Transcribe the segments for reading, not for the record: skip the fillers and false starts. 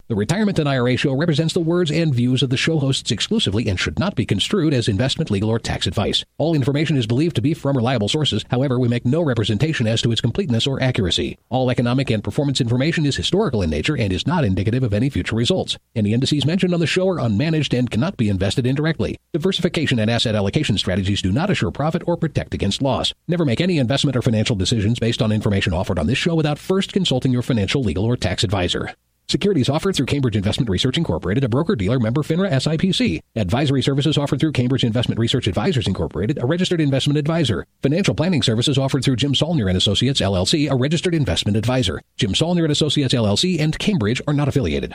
The Retirement and IRA Show represents the words and views of the show hosts exclusively and should not be construed as investment, legal, or tax advice. All information is believed to be from reliable sources. However, we make no representation as to its completeness or accuracy. All economic and performance information is historical in nature and is not indicative of any future results. Any indices mentioned on the show are unmanaged and cannot be invested indirectly. Diversification and asset allocation strategies do not assure profit or protect against loss. Never make any investment or financial decisions based on information offered on this show without first consulting your financial, legal, or tax advisor. Securities offered through Cambridge Investment Research Incorporated, a broker-dealer member FINRA SIPC. Advisory services offered through Cambridge Investment Research Advisors Incorporated, a registered investment advisor. Financial planning services offered through Jim Saulnier & Associates, LLC, a registered investment advisor. Jim Saulnier & Associates, LLC, and Cambridge are not affiliated.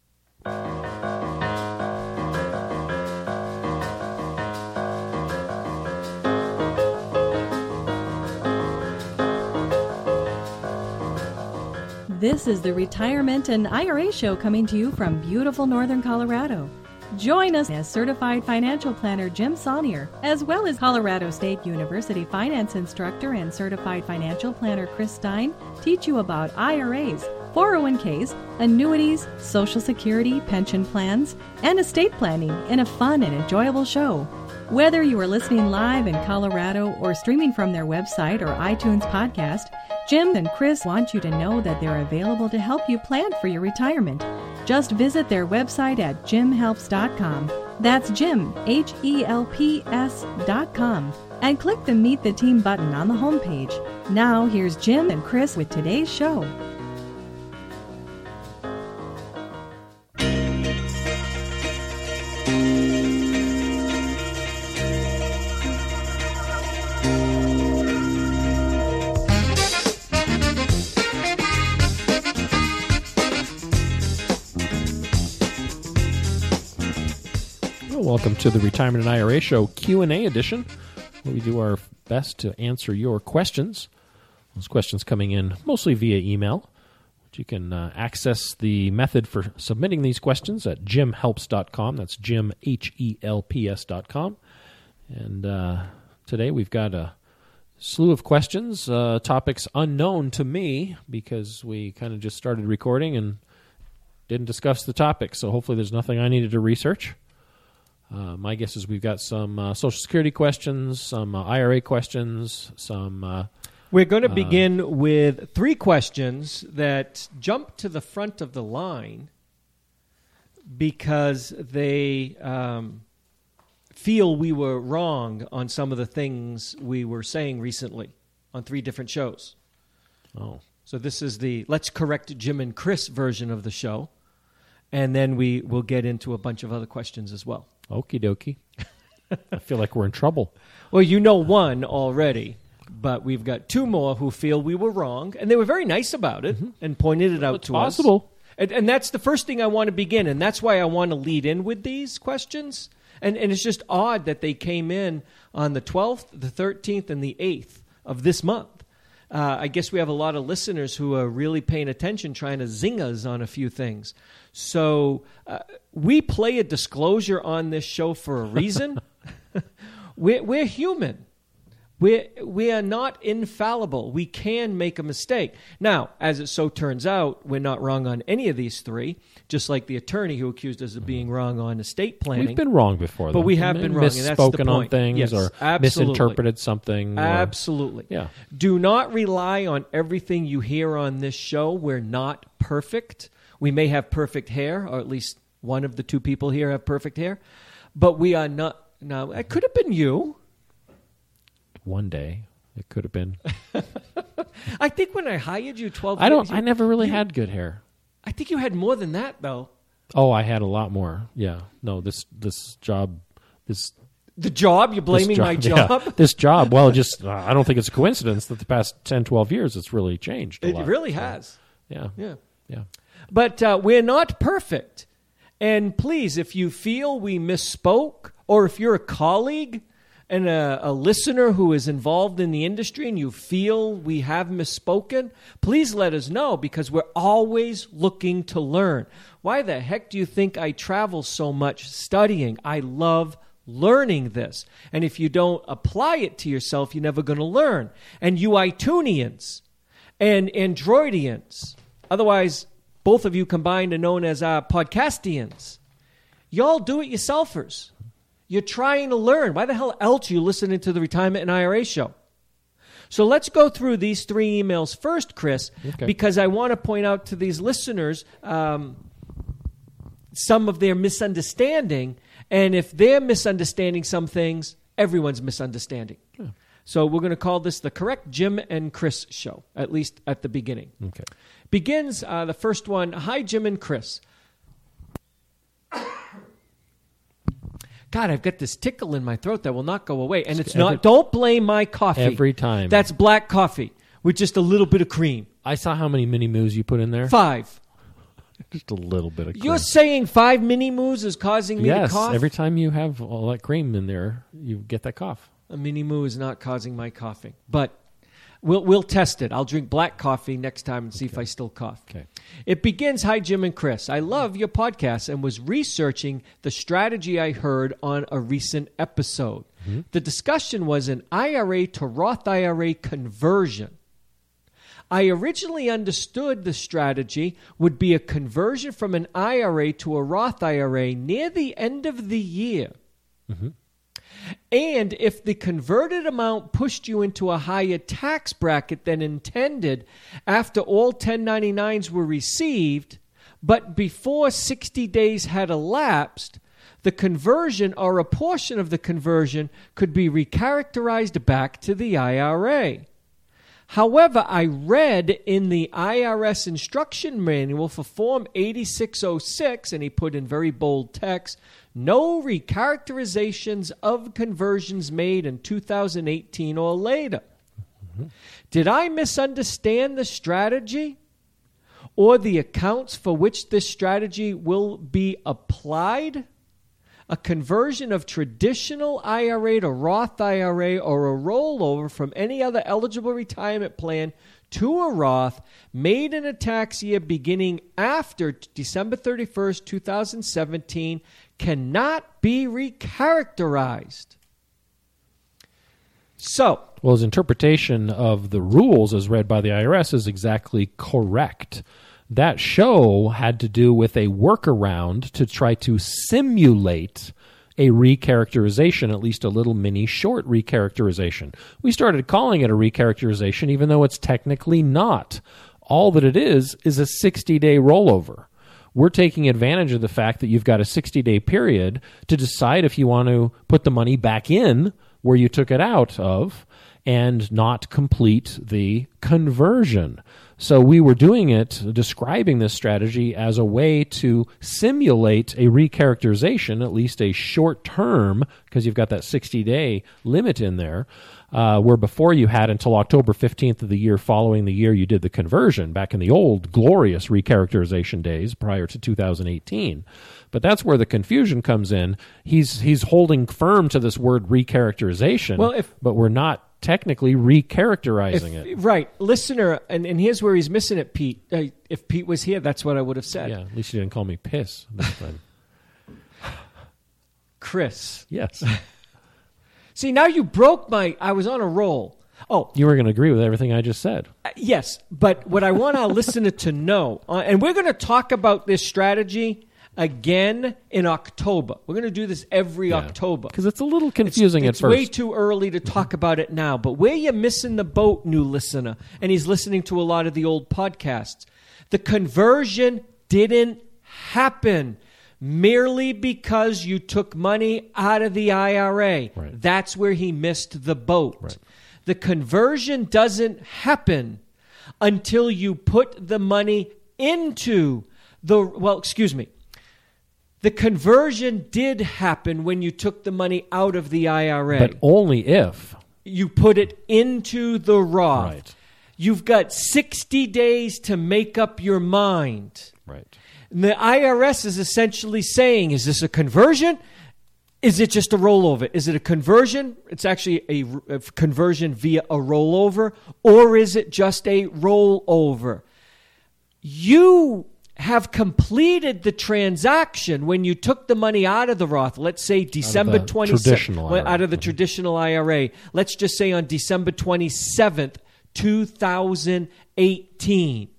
This is the Retirement and IRA Show coming to you from beautiful northern Colorado. Join us as certified financial planner Jim Saulnier, as well as Colorado State University finance instructor and certified financial planner Chris Stein, teach you about IRAs, 401ks, annuities, Social Security, pension plans, and estate planning in a fun and enjoyable show. Whether you are listening live in Colorado or streaming from their website or iTunes podcast, Jim and Chris want you to know that they're available to help you plan for your retirement. Just visit their website at jimhelps.com. That's Jim, HELPS.com. And click the Meet the Team button on the homepage. Now, here's Jim and Chris with today's show. Welcome to the Retirement and IRA Show Q&A edition, where we do our best to answer your questions. Those questions coming in mostly via email. You can access the method for submitting these questions at jimhelps.com. That's Jim, HELPS.com. And today we've got a slew of questions, topics unknown to me because we kind of just started recording and didn't discuss the topic. So hopefully there's nothing I needed to research. My guess is we've got some Social Security questions, some IRA questions, some... We're going to begin with three questions that jump to the front of the line because they feel we were wrong on some of the things we were saying recently on three different shows. Oh. So this is the Let's Correct Jim and Chris version of the show, and then we will get into a bunch of other questions as well. Okie dokie. I feel like we're in trouble. Well, you know one already, but we've got two more who feel we were wrong, and they were very nice about it and pointed it out to us. It's possible. And that's the first thing I want to begin, and that's why I want to lead in with these questions. And it's just odd that they came in on the 12th, the 13th, and the 8th of this month. I guess we have a lot of listeners who are really paying attention, trying to zing us on a few things. So we play a disclosure on this show for a reason. We're human. We are not infallible. We can make a mistake. Now, as it so turns out, we're not wrong on any of these three, just like the attorney who accused us of being wrong on estate planning. We've been wrong before, though. But we have been wrong, and that's the point. Misspoken on things, yes, or absolutely. misinterpreted something. Absolutely. Yeah. Do not rely on everything you hear on this show. We're not perfect. We may have perfect hair, or at least one of the two people here have perfect hair, but we are not. Now, it could have been you. One day, it could have been. I think when I hired you 12 years I never really had good hair. I think you had more than that, though. Oh, I had a lot more. Yeah. No, this job, The job? You're blaming my job? Yeah, this job. Well, just I don't think it's a coincidence that the past 10, 12 years it's really changed a lot. It really has. Yeah. Yeah. But we're not perfect. And please, if you feel we misspoke, or if you're a colleague and a listener who is involved in the industry and you feel we have misspoken, please let us know, because we're always looking to learn. Why the heck do you think I travel so much studying? I love learning this. And if you don't apply it to yourself, you're never going to learn. And you iTunians and Androidians, otherwise both of you combined are known as podcastians. Y'all do-it-yourselfers. You're trying to learn. Why the hell else are you listening to the Retirement and IRA show? So let's go through these 3 emails first, Chris, because I want to point out to these listeners some of their misunderstanding. And if they're misunderstanding some things, everyone's misunderstanding. Yeah. So we're going to call this the correct Jim and Chris show, at least at the beginning. Okay. Begins the first one. Hi, Jim and Chris. God, I've got this tickle in my throat that will not go away. And it's not, don't blame my coffee. Every time. That's black coffee with just a little bit of cream. I saw how many mini moos you put in there. 5. Just a little bit of cream. You're saying 5 mini moos is causing me to cough? Yes, every time you have all that cream in there, you get that cough. A mini moo is not causing my coughing. But we'll test it. I'll drink black coffee next time and see if I still cough. Okay. It begins, hi, Jim and Chris. I love your podcast and was researching the strategy I heard on a recent episode. Mm-hmm. The discussion was an IRA to Roth IRA conversion. I originally understood the strategy would be a conversion from an IRA to a Roth IRA near the end of the year. Mm-hmm. And if the converted amount pushed you into a higher tax bracket than intended after all 1099s were received, but before 60 days had elapsed, the conversion or a portion of the conversion could be recharacterized back to the IRA. However, I read in the IRS instruction manual for Form 8606, and he put in very bold text, no recharacterizations of conversions made in 2018 or later. Mm-hmm. Did I misunderstand the strategy or the accounts for which this strategy will be applied? A conversion of traditional IRA to Roth IRA or a rollover from any other eligible retirement plan to a Roth made in a tax year beginning after December 31st, 2017 cannot be recharacterized. So, well, his interpretation of the rules as read by the IRS is exactly correct. That show had to do with a workaround to try to simulate a recharacterization, at least a little mini short recharacterization. We started calling it a recharacterization even though it's technically not. All that it is a 60-day rollover. We're taking advantage of the fact that you've got a 60-day period to decide if you want to put the money back in where you took it out of and not complete the conversion. So we were doing it, describing this strategy as a way to simulate a recharacterization, at least a short term, because you've got that 60-day limit in there, where before you had until October 15th of the year following the year you did the conversion, back in the old glorious recharacterization days prior to 2018. But that's where the confusion comes in. He's holding firm to this word recharacterization, but we're not technically recharacterizing it. Right. Listener, and here's where he's missing it, Pete. If Pete was here, that's what I would have said. Yeah, at least you didn't call me piss this time. Chris. Yes. See, now you broke I was on a roll. Oh. You were going to agree with everything I just said. Yes, but what I want our listener to know, and we're going to talk about this strategy again in October. We're going to do this every October. Because it's a little confusing at first. It's way too early to talk about it now. But where you're missing the boat, new listener, and he's listening to a lot of the old podcasts, the conversion didn't happen merely because you took money out of the IRA. Right. That's where he missed the boat. Right. The conversion doesn't happen until you put the money into the conversion did happen when you took the money out of the IRA. But only if you put it into the Roth. Right. You've got 60 days to make up your mind. Right. And the IRS is essentially saying, is this a conversion? Is it just a rollover? Is it a conversion? It's actually a conversion via a rollover. Or is it just a rollover? You have completed the transaction when you took the money out of the Roth. Let's say December 27th. Out of the traditional IRA. Let's just say on December 27th, 2018.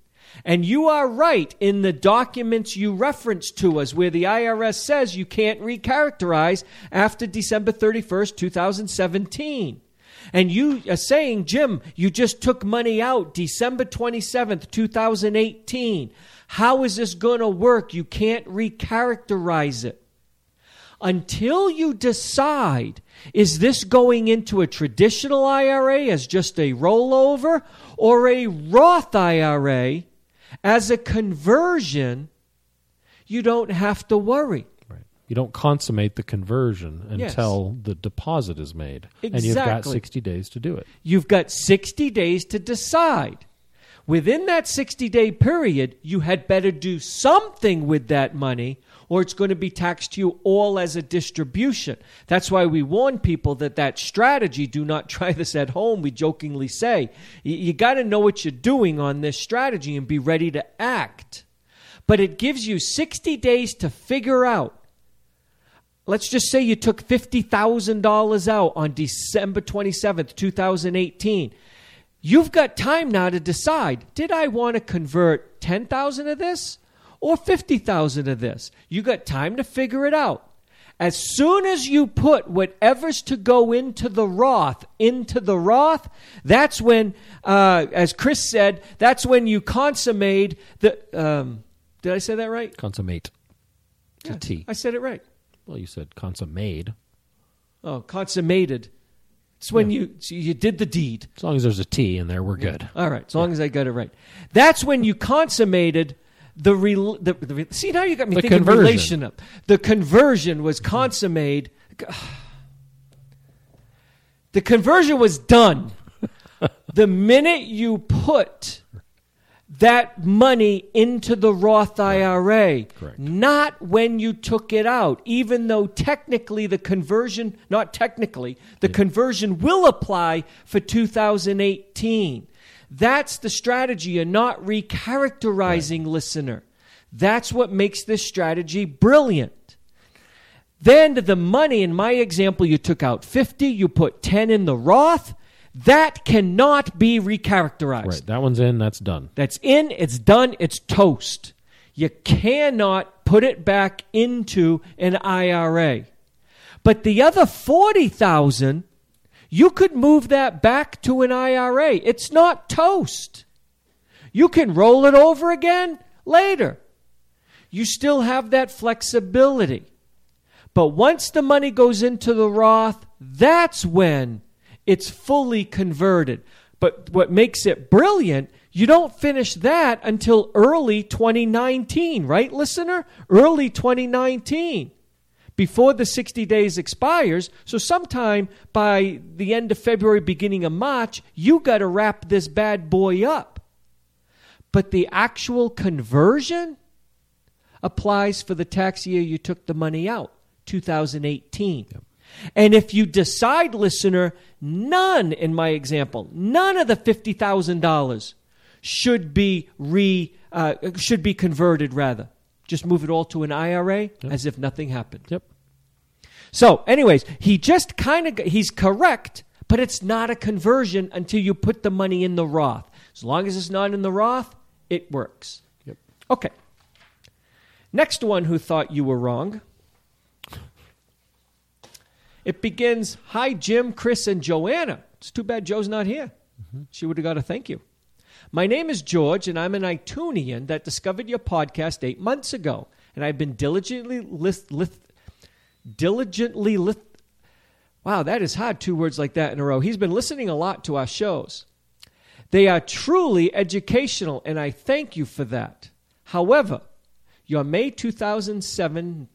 And you are right in the documents you referenced to us where the IRS says you can't recharacterize after December 31st, 2017. And you are saying, Jim, you just took money out December 27th, 2018. How is this going to work? You can't recharacterize it. Until you decide, is this going into a traditional IRA as just a rollover or a Roth IRA as a conversion, you don't have to worry. Right. You don't consummate the conversion until the deposit is made. Exactly. And you've got 60 days to do it. You've got 60 days to decide. Within that 60-day period, you had better do something with that money or it's going to be taxed to you all as a distribution. That's why we warn people that strategy, do not try this at home, we jokingly say. You got to know what you're doing on this strategy and be ready to act. But it gives you 60 days to figure out. Let's just say you took $50,000 out on December 27th, 2018. You've got time now to decide, did I want to convert 10,000 of this or 50,000 of this? You got time to figure it out. As soon as you put whatever's to go into the Roth, that's when, as Chris said, that's when you consummate the, did I say that right? Consummate. It's Yeah, a T. I said it right. Well, you said consummate. Oh, consummated. It's when you did the deed. As long as there's a T in there, we're good. All right, as long as I got it right. That's when you consummated the see, now you got me The thinking conversion. relation up. The conversion was consummated. The conversion was done. The minute you put that money into the Roth IRA, Correct. not when you took it out, even though technically the conversion, not technically, the conversion will apply for 2018. That's the strategy. You're not recharacterizing, listener. That's what makes this strategy brilliant. Then the money, in my example, you took out 50, you put 10 in the Roth. That cannot be recharacterized. Right. That one's in. That's done. That's in, it's done, it's toast. You cannot put it back into an IRA. But the other 40,000, you could move that back to an IRA. It's not toast. You can roll it over again later. You still have that flexibility. But once the money goes into the Roth, that's when it's fully converted. But what makes it brilliant, you don't finish that until early 2019, right, listener? Early 2019, before the 60 days expires. So sometime by the end of February, beginning of March, you got to wrap this bad boy up. But the actual conversion applies for the tax year you took the money out, 2018. Yep. And if you decide, listener, none, in my example, none of the $50,000 should be converted, rather. Just move it all to an IRA as if nothing happened. Yep. So, anyways, he's correct, but it's not a conversion until you put the money in the Roth. As long as it's not in the Roth, it works. Yep. Okay. Next one who thought you were wrong. It begins, hi, Jim, Chris, and Joanna. It's too bad Joe's not here. Mm-hmm. She would have got a thank you. My name is George, and I'm an iTunean that discovered your podcast 8 months ago. And I've been diligently wow, that is hard, 2 words like that in a row. He's been listening a lot to our shows. They are truly educational, and I thank you for that. However, your May 7th,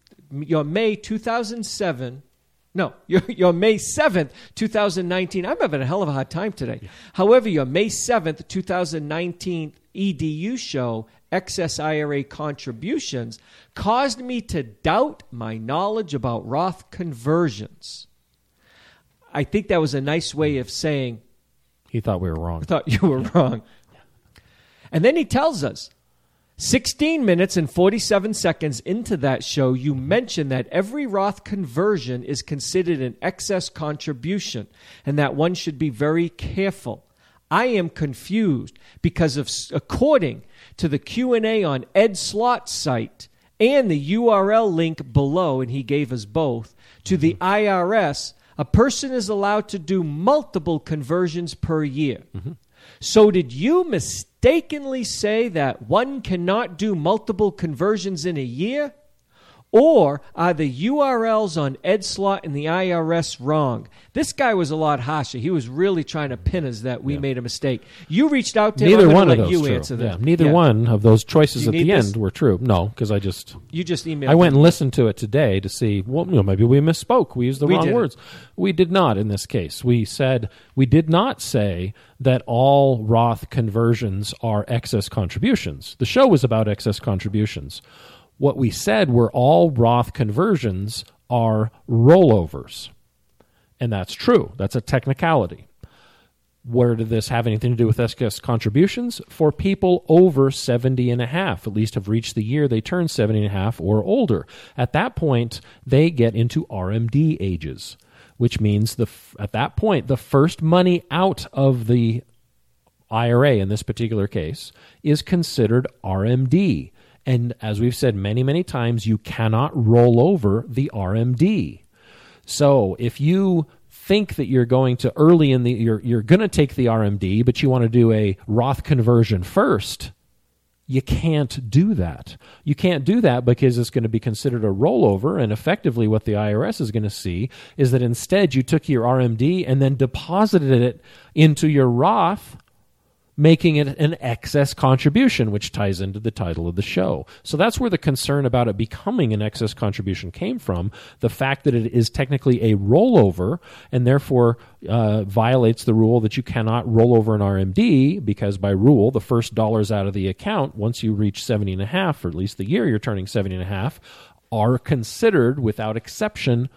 2019, I'm having a hell of a hard time today. Yeah. However, your May 7th, 2019 EDU show, Excess IRA Contributions, caused me to doubt my knowledge about Roth conversions. I think that was a nice way of saying, he thought we were wrong. I thought you were wrong. And then he tells us, 16 minutes and 47 seconds into that show, you mentioned that every Roth conversion is considered an excess contribution and that one should be very careful. I am confused because according to the Q&A on Ed Slott's site and the URL link below, and he gave us both, to the IRS, a person is allowed to do multiple conversions per year. So did you mistakenly say that one cannot do multiple conversions in a year? Or are the URLs on Ed Slott and the IRS wrong? This guy was a lot harsher. He was really trying to pin us that we made a mistake. You reached out to him. Neither one of let those you true. answer that. Neither one of those choices at the this? end were true. No, because You just emailed I went me. and listened to it today to see, well, maybe we misspoke. We used the wrong didn't. words. We did not in this case. We did not say that all Roth conversions are excess contributions. The show was about excess contributions. What we said were all Roth conversions are rollovers. And that's true. That's a technicality. Where did this have anything to do with excess contributions? For people over 70 and a half, at least have reached the year they turn 70 and a half or older. At that point, they get into RMD ages, which means at that point, the first money out of the IRA in this particular case is considered RMD. And as we've said many, many times, you cannot roll over the RMD. So if you think that you're going to you're going to take the RMD, but you want to do a Roth conversion first, you can't do that. You can't do that because it's going to be considered a rollover, and effectively what the IRS is going to see is that instead you took your RMD and then deposited it into your Roth, making it an excess contribution, which ties into the title of the show. So that's where the concern about it becoming an excess contribution came from, the fact that it is technically a rollover and therefore violates the rule that you cannot roll over an RMD, because by rule, the first dollars out of the account, once you reach 70 and a half, or at least the year you're turning 70 and a half, are considered, without exception,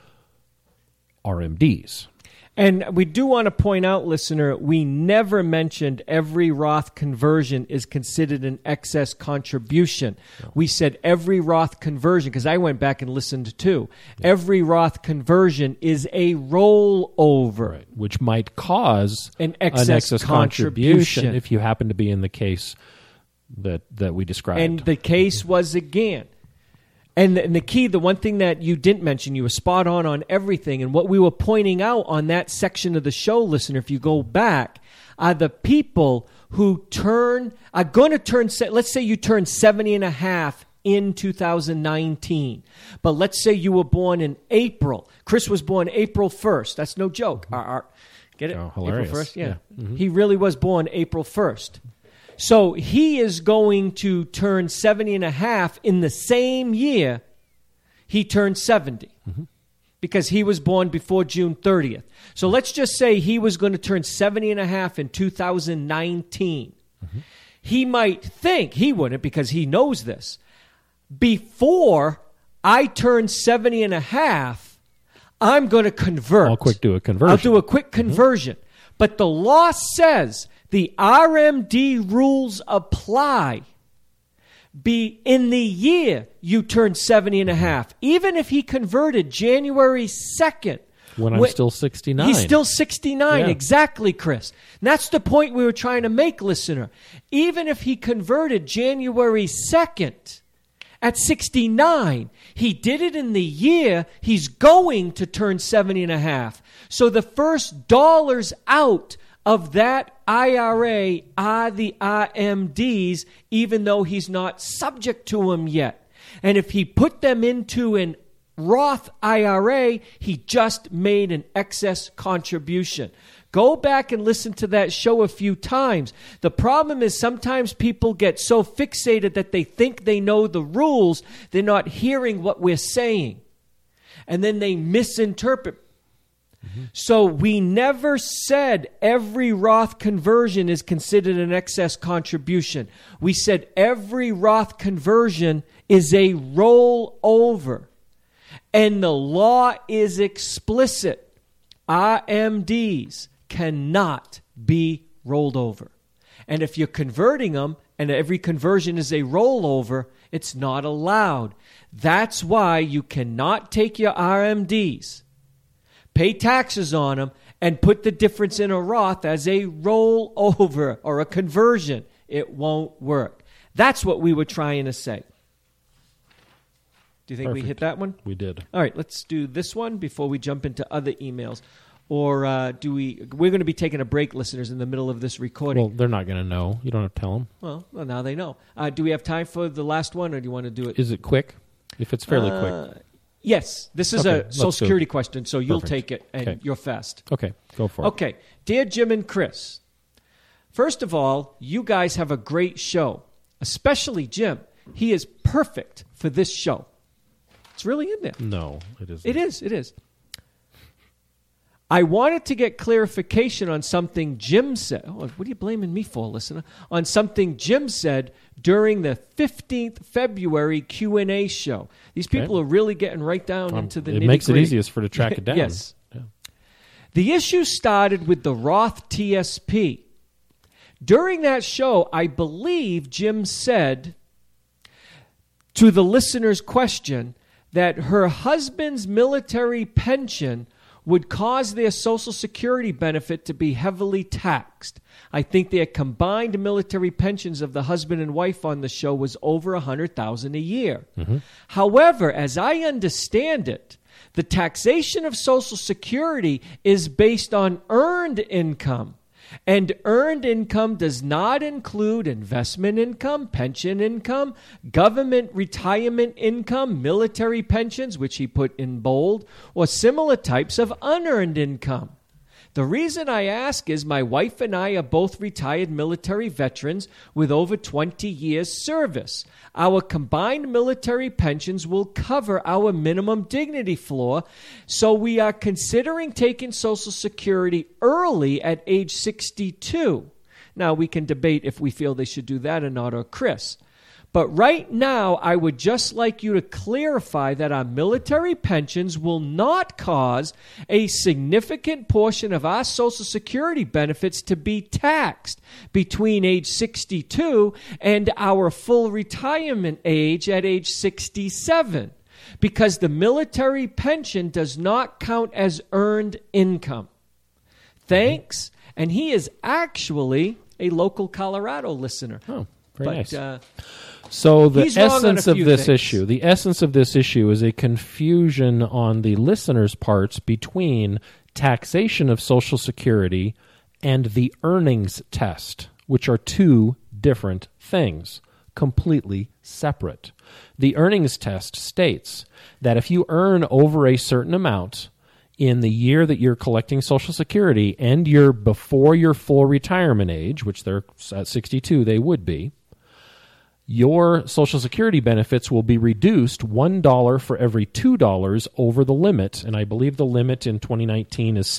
RMDs. And we do want to point out, listener, we never mentioned every Roth conversion is considered an excess contribution. No. We said every Roth conversion, because I went back and listened too. Yeah. Every Roth conversion is a rollover. Right. Which might cause an excess contribution if you happen to be in the case that we described. And the case was, again, and the key, the one thing that you didn't mention, you were spot on everything. And what we were pointing out on that section of the show, listener, if you go back, are the people who are going to turn, let's say you turn 70 and a half in 2019. But let's say you were born in April. Chris was born April 1st. That's no joke. Get it? Oh, hilarious. April 1st? Yeah. Mm-hmm. He really was born April 1st. So he is going to turn 70 and a half in the same year he turned 70, because he was born before June 30th. So let's just say he was going to turn 70 and a half in 2019. He might think, he wouldn't because he knows this, before I turn 70 and a half, I'm going to convert. I'll do a conversion. I'll do a quick conversion. But the law says the RMD rules apply in the year you turn 70 and a half. Even if he converted January 2nd. When I'm still 69. He's still 69. Yeah. Exactly, Chris. And that's the point we were trying to make, listener. Even if he converted January 2nd at 69, he did it in the year he's going to turn 70 and a half. So the first dollars out of that IRA are the RMDs, even though he's not subject to them yet. And if he put them into an Roth IRA, he just made an excess contribution. Go back and listen to that show a few times. The problem is sometimes people get so fixated that they think they know the rules, they're not hearing what we're saying. And then they misinterpret. So we never said every Roth conversion is considered an excess contribution. We said every Roth conversion is a rollover. And the law is explicit. RMDs cannot be rolled over. And if you're converting them, and every conversion is a rollover, it's not allowed. That's why you cannot take your RMDs, pay taxes on them, and put the difference in a Roth as a rollover or a conversion, it won't work. That's what we were trying to say. Do you think we hit that one? We did. All right, let's do this one before we jump into other emails. Or we're going to be taking a break, listeners, in the middle of this recording. Well, they're not going to know. You don't have to tell them. Well, now they know. Do we have time for the last one, or do you want to do it? Is it quick? If it's fairly quick. Yes. This is a Social Security question, so you'll take it, and you're fast. Okay, go for it. Okay. Dear Jim and Chris, first of all, you guys have a great show, especially Jim. He is perfect for this show. It's really in there. No, it isn't. It is. I wanted to get clarification on something Jim said. Oh, what are you blaming me for, listener? On something Jim said during the 15th February Q&A show. These people are really getting right down into the nitty-gritty. It makes it easiest to track it down. Yes. Yeah. The issue started with the Roth TSP. During that show, I believe Jim said to the listener's question that her husband's military pension would cause their Social Security benefit to be heavily taxed. I think their combined military pensions of the husband and wife on the show was over $100,000 a year. Mm-hmm. However, as I understand it, the taxation of Social Security is based on earned income. And earned income does not include investment income, pension income, government retirement income, military pensions, which he put in bold, or similar types of unearned income. The reason I ask is my wife and I are both retired military veterans with over 20 years service. Our combined military pensions will cover our minimum dignity floor, so we are considering taking Social Security early at age 62. Now, we can debate if we feel they should do that or not, or Chris. But right now, I would just like you to clarify that our military pensions will not cause a significant portion of our Social Security benefits to be taxed between age 62 and our full retirement age at age 67, because the military pension does not count as earned income. Thanks. And he is actually a local Colorado listener. Oh, very nice. So the essence of this issue is a confusion on the listener's parts between taxation of Social Security and the earnings test, which are two different things, completely separate. The earnings test states that if you earn over a certain amount in the year that you're collecting Social Security and you're before your full retirement age, which they're at 62, they would be, your Social Security benefits will be reduced $1 for every $2 over the limit, and I believe the limit in 2019 is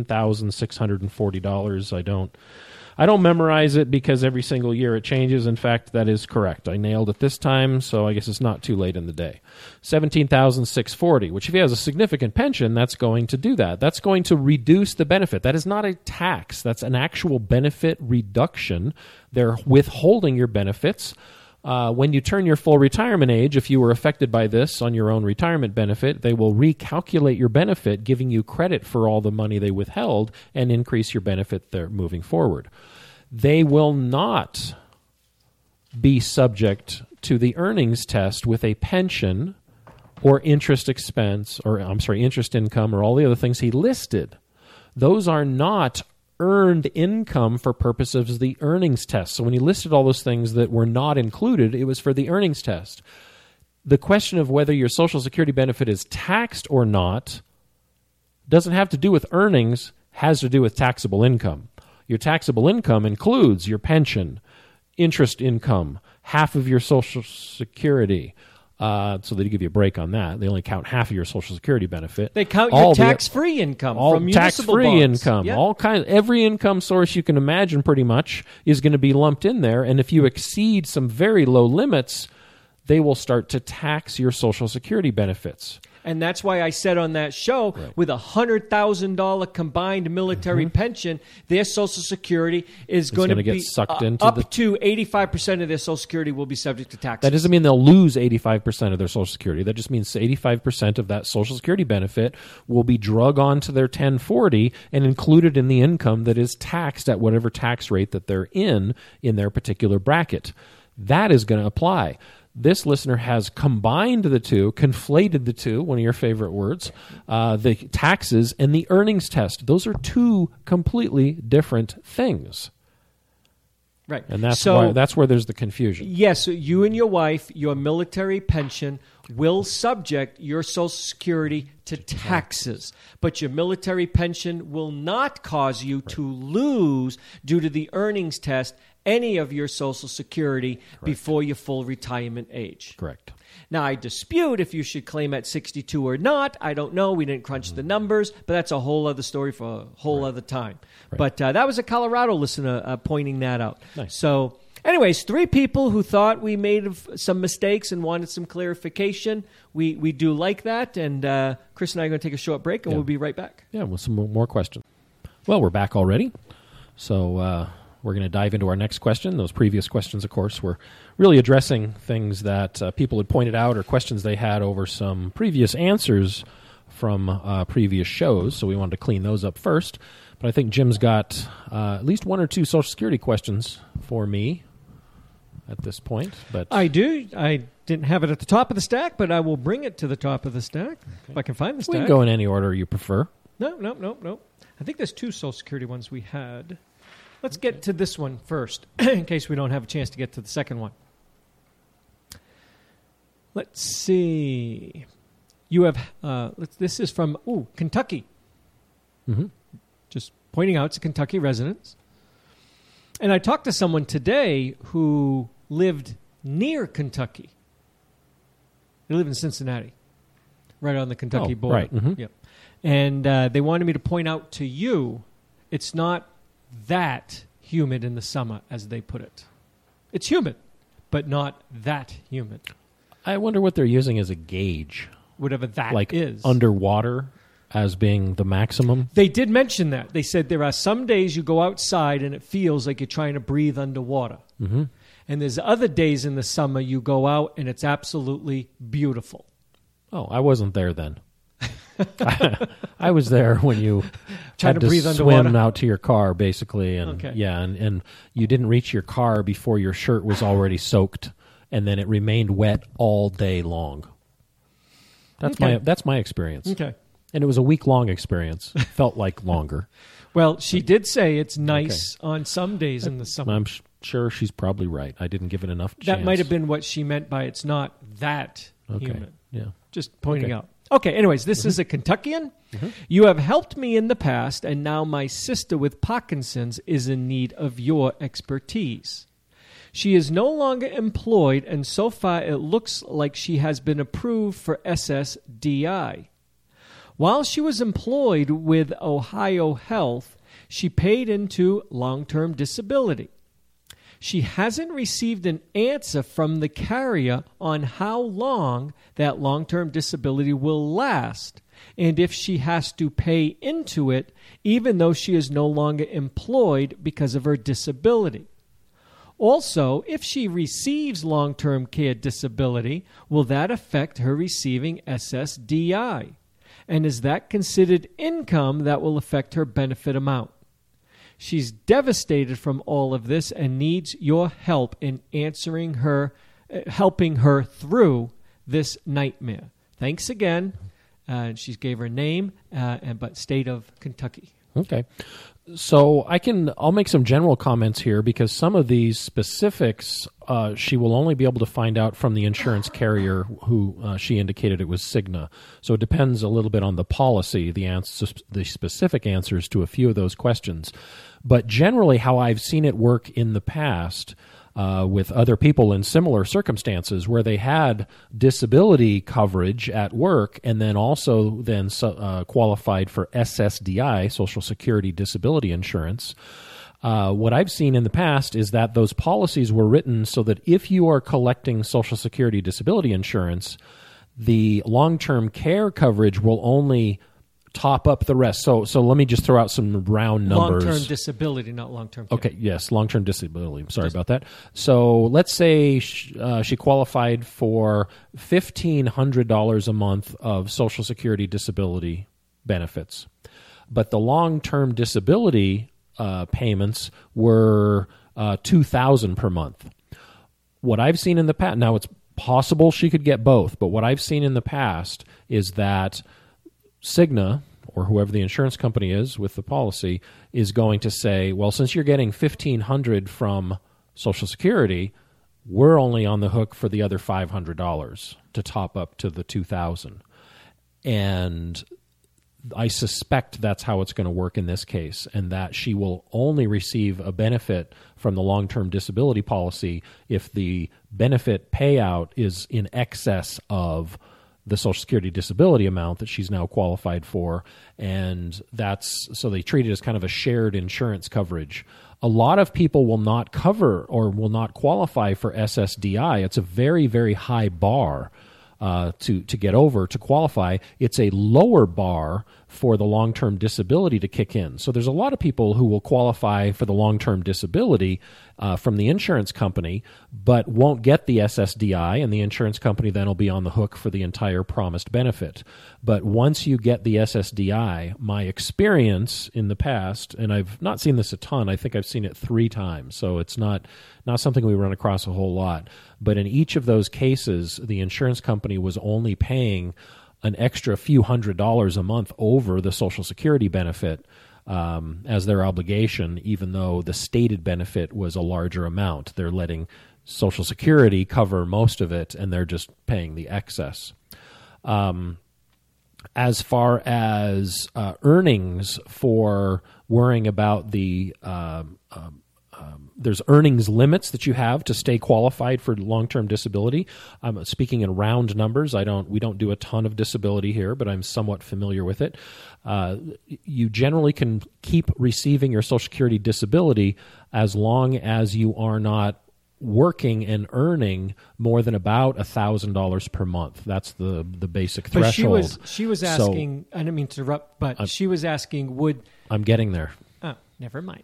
$17,640. I don't memorize it because every single year it changes. In fact, that is correct. I nailed it this time, so I guess it's not too late in the day. $17,640, which if he has a significant pension, that's going to do that. That's going to reduce the benefit. That is not a tax. That's an actual benefit reduction. They're withholding your benefits. When you turn your full retirement age, if you were affected by this on your own retirement benefit, they will recalculate your benefit, giving you credit for all the money they withheld and increase your benefit there moving forward. They will not be subject to the earnings test with a pension or interest expense, or interest income, or all the other things he listed. Those are not earned income for purposes of the earnings test. So when he listed all those things that were not included, it was for the earnings test. The question of whether your Social Security benefit is taxed or not doesn't have to do with earnings, has to do with taxable income. Your taxable income includes your pension, interest income, half of your Social Security. So they give you a break on that. They only count half of your Social Security benefit. They count your tax-free income from municipal tax-free bonds. Income. Yep. All kinds. Every income source you can imagine, pretty much, is going to be lumped in there. And if you exceed some very low limits, they will start to tax your Social Security benefits. And that's why I said on that show, with a $100,000 combined military pension, their Social Security is going to get be sucked into up to 85% of their Social Security will be subject to taxes. That doesn't mean they'll lose 85% of their Social Security. That just means 85% of that Social Security benefit will be drug onto their 1040 and included in the income that is taxed at whatever tax rate that they're in their particular bracket. That is going to apply. This listener has combined the two, conflated the two, one of your favorite words, the taxes and the earnings test. Those are two completely different things. Right. And that's where there's the confusion. Yes, so you and your wife, your military pension will subject your Social Security to taxes, but your military pension will not cause you to lose, due to the earnings test, any of your Social Security before your full retirement age. Correct. Now, I dispute if you should claim at 62 or not. I don't know. We didn't crunch the numbers, but that's a whole other story for a whole other time. Right. But that was a Colorado listener pointing that out. Nice. So, anyways, 3 people who thought we made some mistakes and wanted some clarification. We do like that. And Chris and I are going to take a short break, and we'll be right back. Yeah, with some more questions. Well, we're back already. So we're going to dive into our next question. Those previous questions, of course, were really addressing things that people had pointed out or questions they had over some previous answers from previous shows. So we wanted to clean those up first. But I think Jim's got at least 1 or 2 Social Security questions for me at this point. But I do. I didn't have it at the top of the stack, but I will bring it to the top of the stack if I can find the stack. We can go in any order you prefer. No. I think there's 2 Social Security ones we had. Let's get to this one first, in case we don't have a chance to get to the second one. Let's see. You have, this is from, Kentucky. Mm-hmm. Just pointing out, it's a Kentucky residence. And I talked to someone today who lived near Kentucky. They live in Cincinnati, right on the Kentucky border. Right. Mm-hmm. Yep. And they wanted me to point out to you, it's not that humid in the summer, as they put it. It's humid, but not that humid. I wonder what they're using as a gauge. Whatever that like is. Underwater as being the maximum? They did mention that. They said there are some days you go outside and it feels like you're trying to breathe underwater. Mm-hmm. And there's other days in the summer you go out and it's absolutely beautiful. Oh, I wasn't there then. I was there when you had to breathe swim underwater. out to your car, basically, and Okay. and you didn't reach your car before your shirt was already soaked, and then it remained wet all day long. That's my experience. Okay. And it was a week-long experience. Felt like longer. Well, she did say it's nice on some days in the summer. I'm sure she's probably right. I didn't give it enough chance. That might have been what she meant by it's not that humid. Yeah. Just pointing out. Okay, anyways, this is a Kentuckian. Mm-hmm. You have helped me in the past, and now my sister with Parkinson's is in need of your expertise. She is no longer employed, and so far it looks like she has been approved for SSDI. While she was employed with Ohio Health, she paid into long-term disability. She hasn't received an answer from the carrier on how long that long-term disability will last, and if she has to pay into it even though she is no longer employed because of her disability. Also, if she receives long-term care disability, will that affect her receiving SSDI? And is that considered income that will affect her benefit amount? She's devastated from all of this and needs your help in helping her through this nightmare. Thanks again. She gave her name, but state of Kentucky. Okay. So I'll make some general comments here because some of these specifics she will only be able to find out from the insurance carrier who she indicated it was Cigna. So it depends a little bit on the policy, the specific answers to a few of those questions. But generally how I've seen it work in the past with other people in similar circumstances where they had disability coverage at work and then also then qualified for SSDI, Social Security Disability Insurance. What I've seen in the past is that those policies were written so that if you are collecting Social Security Disability Insurance, the long-term care coverage will only top up the rest. So let me just throw out some round numbers. Long-term disability, not long-term care. Okay, yes, long-term disability. I'm sorry about that. So let's say she qualified for $1,500 a month of Social Security disability benefits. But the long-term disability payments were $2,000 per month. What I've seen in the past, now it's possible she could get both, but what I've seen in the past is that Cigna, or whoever the insurance company is with the policy, is going to say, well, since you're getting $1,500 from Social Security, we're only on the hook for the other $500 to top up to the $2,000. And I suspect that's how it's going to work in this case, and that she will only receive a benefit from the long-term disability policy if the benefit payout is in excess of the Social Security disability amount that she's now qualified for, and so they treat it as kind of a shared insurance coverage. A lot of people will not cover or will not qualify for SSDI. It's a very, very high bar to get over to qualify. It's a lower bar for the long-term disability to kick in. So there's a lot of people who will qualify for the long-term disability from the insurance company, but won't get the SSDI, and the insurance company then will be on the hook for the entire promised benefit. But once you get the SSDI, my experience in the past, and I've not seen this a ton, I think I've seen it 3 times, so it's not something we run across a whole lot. But in each of those cases, the insurance company was only paying an extra few $100s a month over the Social Security benefit as their obligation, even though the stated benefit was a larger amount. They're letting Social Security cover most of it, and they're just paying the excess. As far as earnings for worrying about the there's earnings limits that you have to stay qualified for long-term disability. I'm speaking in round numbers. We don't do a ton of disability here, but I'm somewhat familiar with it. You generally can keep receiving your Social Security disability as long as you are not working and earning more than about $1,000 per month. That's the basic threshold. But she was asking. I didn't mean to interrupt, but she was asking, would I'm getting there. Oh, never mind.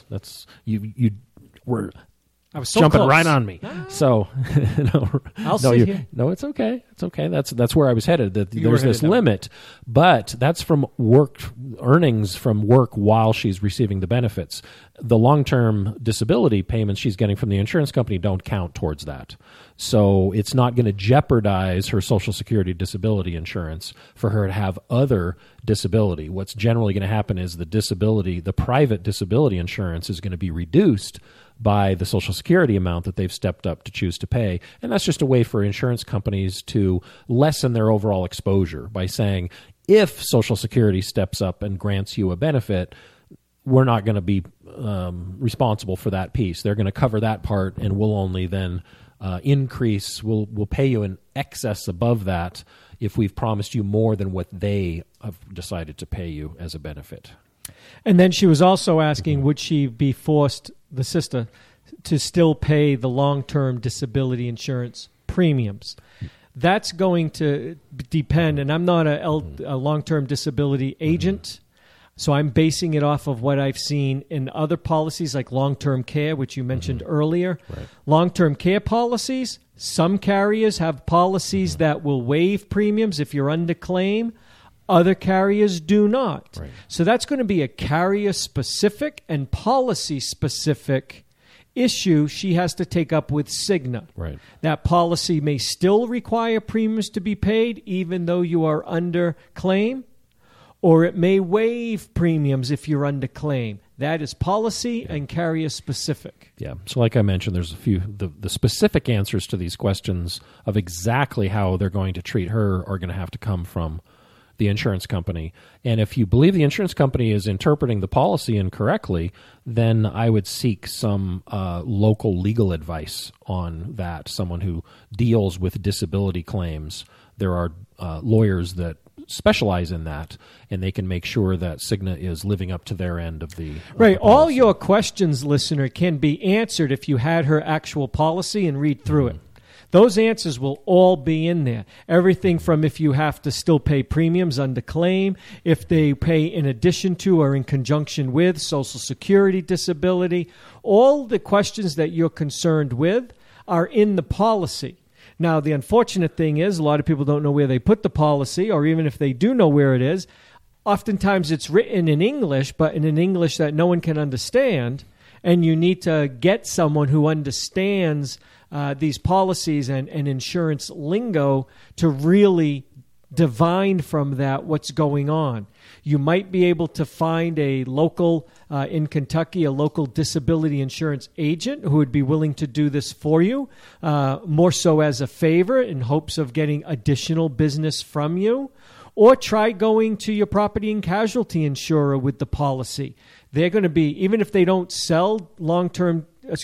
I was so jumping close. Right on me. Ah. So I'll sit here. No, it's okay. It's okay. That's where I was headed. There's this limit, but that's from earnings from work while she's receiving the benefits. The long-term disability payments she's getting from the insurance company don't count towards that. So it's not going to jeopardize her Social Security disability insurance for her to have other disability. What's generally going to happen is the private disability insurance is going to be reduced by the Social Security amount that they've stepped up to choose to pay. And that's just a way for insurance companies to lessen their overall exposure by saying, if Social Security steps up and grants you a benefit, we're not going to be responsible for that piece. They're going to cover that part, and we'll only then we'll pay you in excess above that if we've promised you more than what they have decided to pay you as a benefit. And then she was also asking, would she be forced, the sister, to still pay the long-term disability insurance premiums? That's going to depend, and I'm not a long-term disability agent, so I'm basing it off of what I've seen in other policies like long-term care, which you mentioned earlier. Right. Long-term care policies, some carriers have policies that will waive premiums if you're under claim. Other carriers do not. Right. So that's going to be a carrier-specific and policy-specific issue she has to take up with Cigna. Right. That policy may still require premiums to be paid even though you are under claim, or it may waive premiums if you're under claim. That is policy and carrier-specific. Yeah. So like I mentioned, there's a few, the specific answers to these questions of exactly how they're going to treat her are going to have to come from the insurance company. And if you believe the insurance company is interpreting the policy incorrectly, then I would seek some local legal advice on that, someone who deals with disability claims. There are lawyers that specialize in that, and they can make sure that Cigna is living up to their end of the right. All your questions, listener, can be answered if you had her actual policy and read through it. Those answers will all be in there. Everything from if you have to still pay premiums under claim, if they pay in addition to or in conjunction with Social Security, disability, all the questions that you're concerned with are in the policy. Now, the unfortunate thing is a lot of people don't know where they put the policy, or even if they do know where it is, oftentimes it's written in English, but in an English that no one can understand, and you need to get someone who understands these policies and insurance lingo to really divine from that what's going on. You might be able to find a local, in Kentucky, a local disability insurance agent who would be willing to do this for you, more so as a favor in hopes of getting additional business from you. Or try going to your property and casualty insurer with the policy. They're going to be, even if they don't sell long-term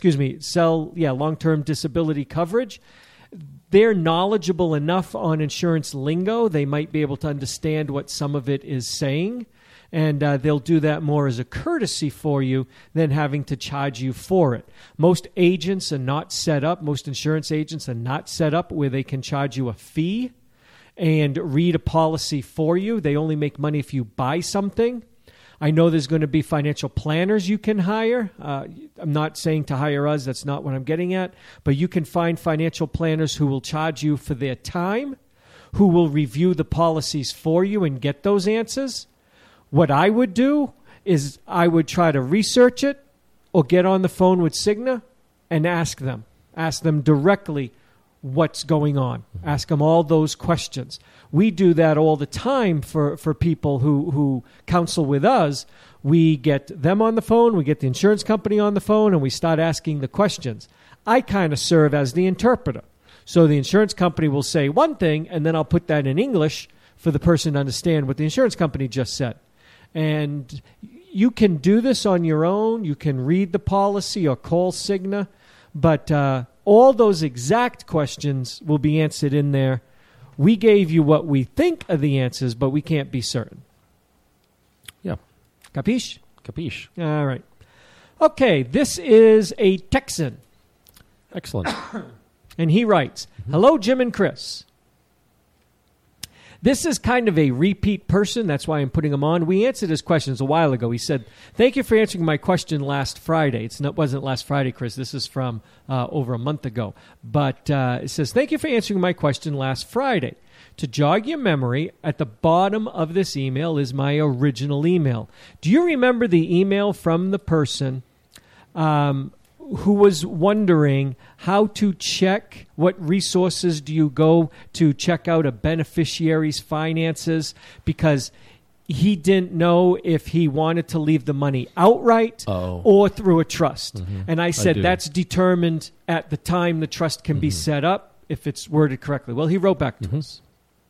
disability coverage, they're knowledgeable enough on insurance lingo. They might be able to understand what some of it is saying, and they'll do that more as a courtesy for you than having to charge you for it. Most agents are not set up, most insurance agents are not set up where they can charge you a fee and read a policy for you. They only make money if you buy something. I know there's going to be financial planners you can hire. I'm not saying to hire us. That's not what I'm getting at. But you can find financial planners who will charge you for their time, who will review the policies for you and get those answers. What I would do is I would try to research it or get on the phone with Cigna and ask them. Ask them directly what's going on. Ask them all those questions. We do that all the time for people who counsel with us. We get them on the phone, we get the insurance company on the phone, and we start asking the questions. I kind of serve as the interpreter. So the insurance company will say one thing, and then I'll put that in English for the person to understand what the insurance company just said. And you can do this on your own. You can read the policy or call Cigna, but all those exact questions will be answered in there. We gave you what we think are the answers, but we can't be certain. Yeah. Capiche? Capiche. All right. Okay, this is a Texan. Excellent. And he writes, Hello, Jim and Chris. This is kind of a repeat person. That's why I'm putting him on. We answered his questions a while ago. He said, thank you for answering my question last Friday. It wasn't last Friday, Chris. This is from over a month ago. But it says, thank you for answering my question last Friday. To jog your memory, at the bottom of this email is my original email. Do you remember the email from the person who was wondering how to check, what resources do you go to check out a beneficiary's finances, because he didn't know if he wanted to leave the money outright or through a trust. Mm-hmm. And I said that's determined at the time the trust can be set up if it's worded correctly. Well, he wrote back to us.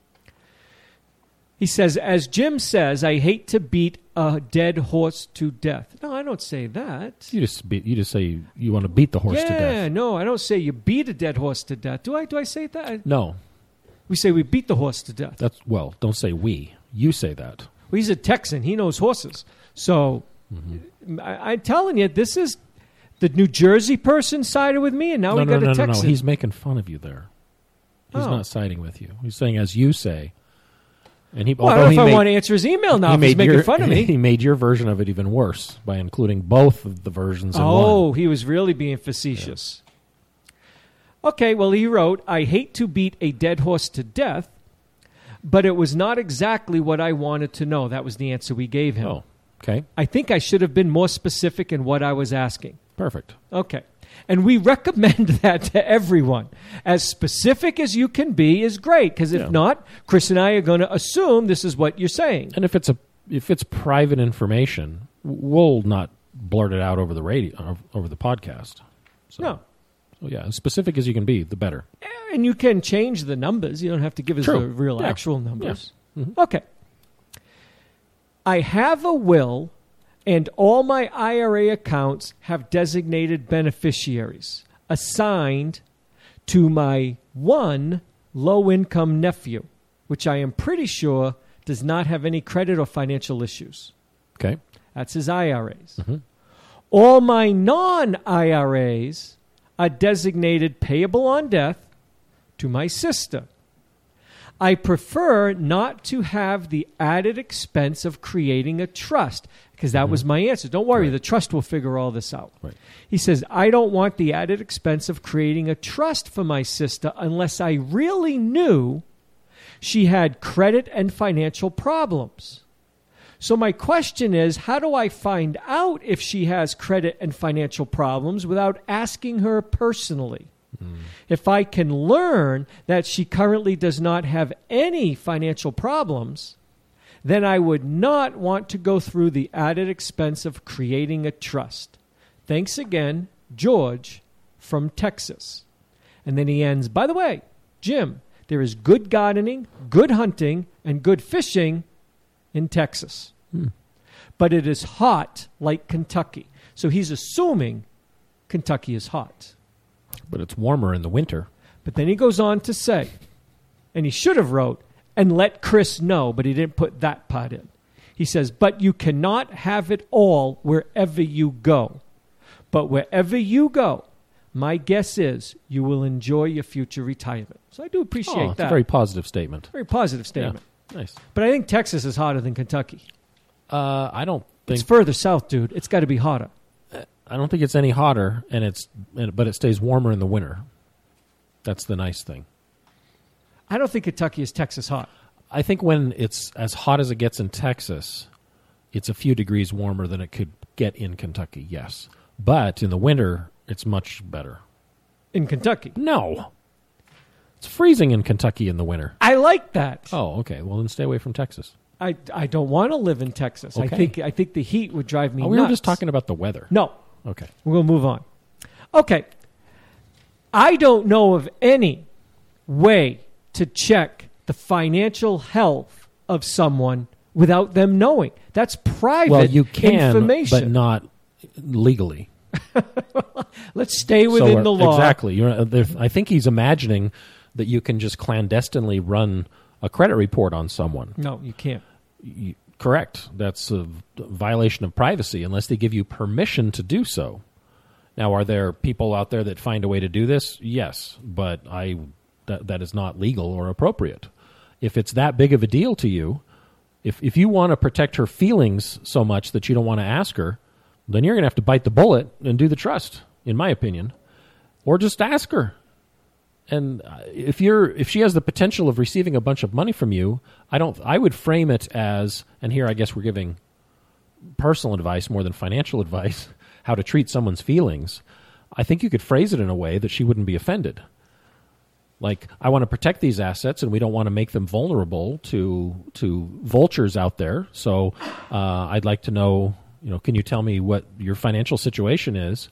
He says, as Jim says, I hate to beat a dead horse to death. No, I don't say that. You just say you want to beat the horse to death. Yeah, no, I don't say you beat a dead horse to death. Do I say that? No. We say we beat the horse to death. Don't say we. You say that. Well, he's a Texan. He knows horses. So I'm telling you, this is the New Jersey person sided with me, and now we got a Texan. No. He's making fun of you there. He's not siding with you. He's saying, as you say. And I don't know if I want to answer his email now if he's making fun of me. He made your version of it even worse by including both of the versions in one. Oh, he was really being facetious. Yeah. Okay, well, he wrote, I hate to beat a dead horse to death, but it was not exactly what I wanted to know. That was the answer we gave him. Oh, okay. I think I should have been more specific in what I was asking. Perfect. Okay. And we recommend that to everyone. As specific as you can be is great, because if not, Chris and I are going to assume this is what you're saying. And if it's private information, we'll not blurt it out over the radio, over the podcast. So, no. So yeah, as specific as you can be, the better. And you can change the numbers. You don't have to give us the real actual numbers. Yeah. Mm-hmm. Okay. I have a will, and all my IRA accounts have designated beneficiaries assigned to my one low-income nephew, which I am pretty sure does not have any credit or financial issues. Okay. That's his IRAs. Mm-hmm. All my non-IRAs are designated payable on death to my sister. I prefer not to have the added expense of creating a trust, because that was my answer. Don't worry, the trust will figure all this out. Right. He says, I don't want the added expense of creating a trust for my sister unless I really knew she had credit and financial problems. So my question is, how do I find out if she has credit and financial problems without asking her personally? If I can learn that she currently does not have any financial problems, then I would not want to go through the added expense of creating a trust. Thanks again, George from Texas. And then he ends, by the way, Jim, there is good gardening, good hunting, and good fishing in Texas. But it is hot like Kentucky. So he's assuming Kentucky is hot. But it's warmer in the winter. But then he goes on to say, and he should have wrote, and let Chris know, but he didn't put that part in. He says, but you cannot have it all wherever you go. But wherever you go, my guess is you will enjoy your future retirement. So I do appreciate It's that. a very positive statement. Very positive statement. Yeah, nice. But I think Texas is hotter than Kentucky. I don't think It's further south, dude. It's got to be hotter. I don't think it's any hotter, but it stays warmer in the winter. That's the nice thing. I don't think Kentucky is Texas hot. I think when it's as hot as it gets in Texas, it's a few degrees warmer than it could get in Kentucky, yes. But in the winter, it's much better. In Kentucky? No. It's freezing in Kentucky in the winter. I like that. Oh, okay. Well, then stay away from Texas. I don't want to live in Texas. Okay. I think the heat would drive me nuts. We were just talking about the weather. No. Okay. We're going to move on. Okay. I don't know of any way to check the financial health of someone without them knowing. That's private you can, information. but not legally. Let's stay within the law. Exactly. I think he's imagining that you can just clandestinely run a credit report on someone. No, you can't. Correct. That's a violation of privacy unless they give you permission to do so. Now, are there people out there that find a way to do this? Yes, but that is not legal or appropriate. If it's that big of a deal to you, if you want to protect her feelings so much that you don't want to ask her, then you're going to have to bite the bullet and do the trust, in my opinion, or just ask her. And if she has the potential of receiving a bunch of money from you, I would frame it as, and here I guess we're giving personal advice more than financial advice, how to treat someone's feelings. I think you could phrase it in a way that she wouldn't be offended. Like, I want to protect these assets, and we don't want to make them vulnerable to vultures out there. So I'd like to know, can you tell me what your financial situation is?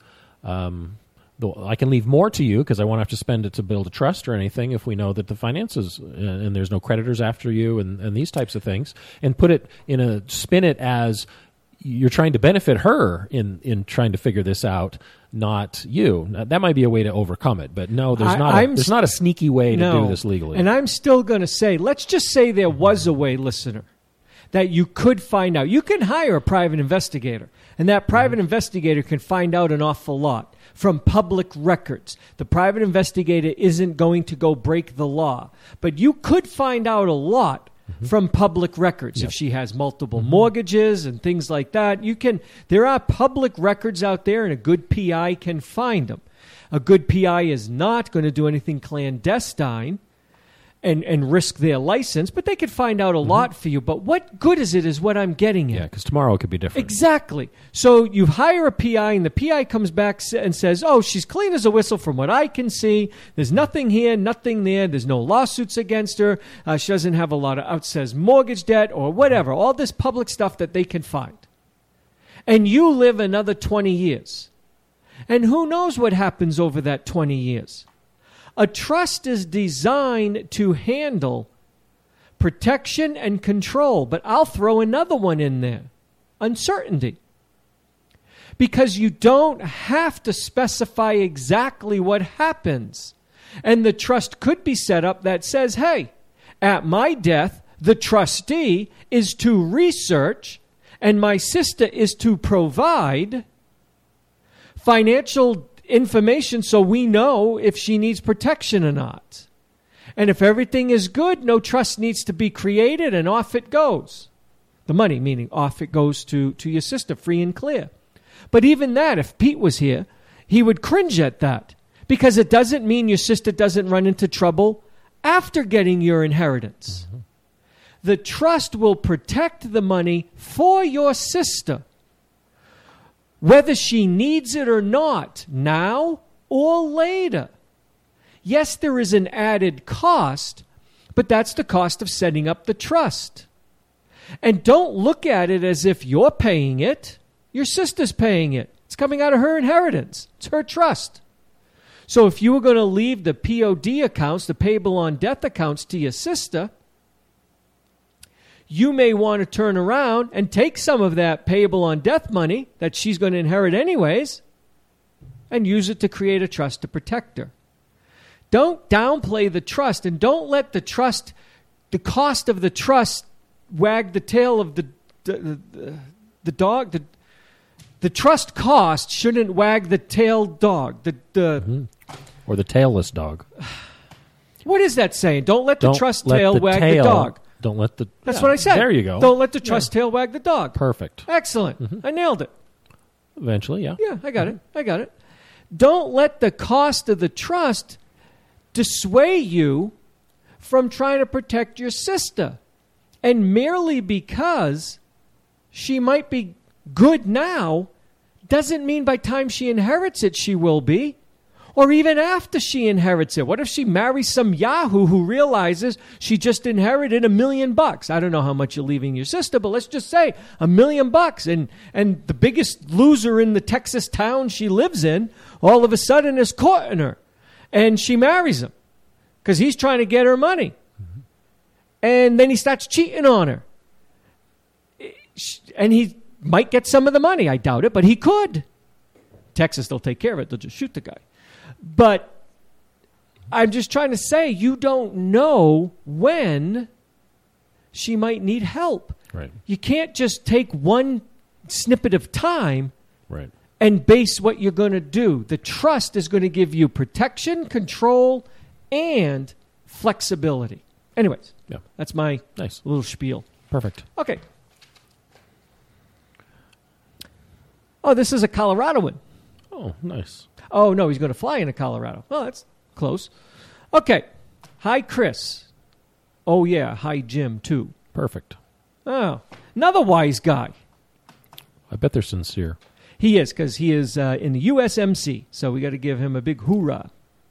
I can leave more to you because I won't have to spend it to build a trust or anything if we know that the finances and there's no creditors after you and these types of things, and spin it as you're trying to benefit her in trying to figure this out, not you. Now, that might be a way to overcome it, but no, there's not a sneaky way to do this legally. And I'm still going to say, let's just say there was a way, listener, that you could find out. You can hire a private investigator, and that private investigator can find out an awful lot from public records. The private investigator isn't going to go break the law, but you could find out a lot from public records. If she has multiple mortgages and things like that, there are public records out there, and a good PI can find them. A good PI is not going to do anything clandestine and risk their license, but they could find out a lot for you. But what good is it is what I'm getting at. Yeah, because tomorrow it could be different. Exactly. So you hire a PI, and the PI comes back and says, oh, she's clean as a whistle from what I can see. There's nothing here, nothing there. There's no lawsuits against her. She doesn't have a lot of outsays mortgage debt or whatever. All this public stuff that they can find. And you live another 20 years. And who knows what happens over that 20 years? A trust is designed to handle protection and control, but I'll throw another one in there, uncertainty. Because you don't have to specify exactly what happens. And the trust could be set up that says, hey, at my death, the trustee is to research and my sister is to provide financial information so we know if she needs protection or not. And if everything is good, no trust needs to be created, and off it goes. The money, meaning off it goes to your sister, free and clear. But even that, if Pete was here, he would cringe at that, because it doesn't mean your sister doesn't run into trouble after getting your inheritance. Mm-hmm. The trust will protect the money for your sister, whether she needs it or not, now or later. Yes, there is an added cost, but that's the cost of setting up the trust. And don't look at it as if you're paying it. Your sister's paying it. It's coming out of her inheritance. It's her trust. So if you were going to leave the POD accounts, the payable on death accounts, to your sister, you may want to turn around and take some of that payable on death money that she's going to inherit anyways and use it to create a trust to protect her. Don't downplay the trust, and don't let the trust, the cost of the trust, wag the tail of the dog. The trust cost shouldn't wag the tailed dog. Or the tailless dog. What is that saying? Don't let the trust tail wag the dog. Don't let the... That's what I said. There you go. Don't let the trust tail wag the dog. Perfect. Excellent. Mm-hmm. I nailed it. Eventually, yeah. Yeah, I got it. Don't let the cost of the trust dissuade you from trying to protect your sister. And merely because she might be good now doesn't mean by the time she inherits it she will be. Or even after she inherits it. What if she marries some yahoo who realizes she just inherited $1 million? I don't know how much you're leaving your sister, but let's just say $1 million. And the biggest loser in the Texas town she lives in all of a sudden is courting her. And she marries him because he's trying to get her money. Mm-hmm. And then he starts cheating on her. And he might get some of the money. I doubt it, but he could. Texas, they'll take care of it. They'll just shoot the guy. But I'm just trying to say, you don't know when she might need help. Right. You can't just take one snippet of time right. and base what you're going to do. The trust is going to give you protection, control, and flexibility. Anyways, that's my little spiel. Perfect. Okay. Oh, this is a Coloradoan. Oh, nice. Oh, no, he's going to fly into Colorado. Oh, that's close. Okay. Hi, Chris. Oh, yeah. Hi, Jim, too. Perfect. Oh, another wise guy. I bet they're sincere. He is, because he is in the USMC, so we got to give him a big hoorah.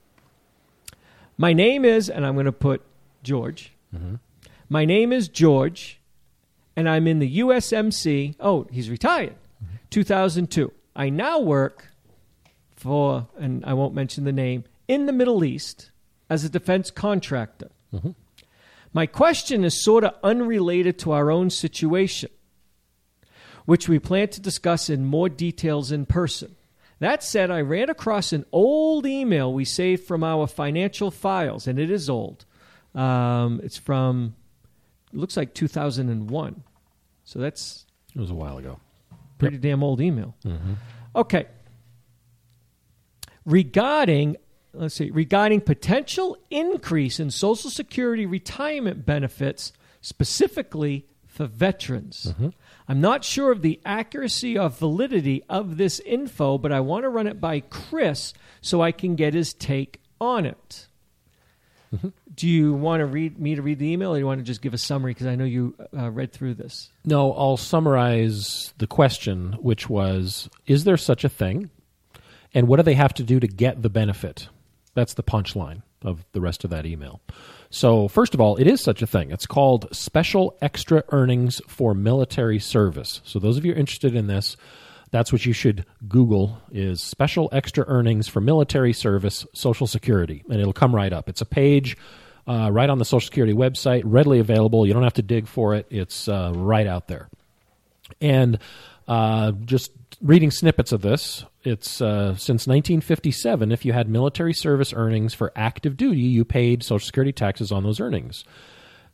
My name is, and I'm going to put George. Mm-hmm. My name is George, and I'm in the USMC. Oh, he's retired. 2002. I now work for, and I won't mention the name, in the Middle East as a defense contractor. Mm-hmm. My question is sort of unrelated to our own situation, which we plan to discuss in more details in person. That said, I ran across an old email we saved from our financial files, and it is old. It's from, it looks like 2001. So that's... It was a while ago. Pretty damn old email. Mm-hmm. Okay. Regarding potential increase in Social Security retirement benefits, specifically for veterans. Mm-hmm. I'm not sure of the accuracy or validity of this info, but I want to run it by Chris so I can get his take on it. Mm-hmm. Do you want to read the email, or do you want to just give a summary? Because I know you read through this. No, I'll summarize the question, which was, is there such a thing? And what do they have to do to get the benefit? That's the punchline of the rest of that email. So, first of all, it is such a thing. It's called Special Extra Earnings for Military Service. So those of you interested in this, that's what you should Google, is Special Extra Earnings for Military Service, Social Security. And it'll come right up. It's a page right on the Social Security website, readily available. You don't have to dig for it. It's right out there. And just reading snippets of this, it's since 1957, if you had military service earnings for active duty, you paid Social Security taxes on those earnings.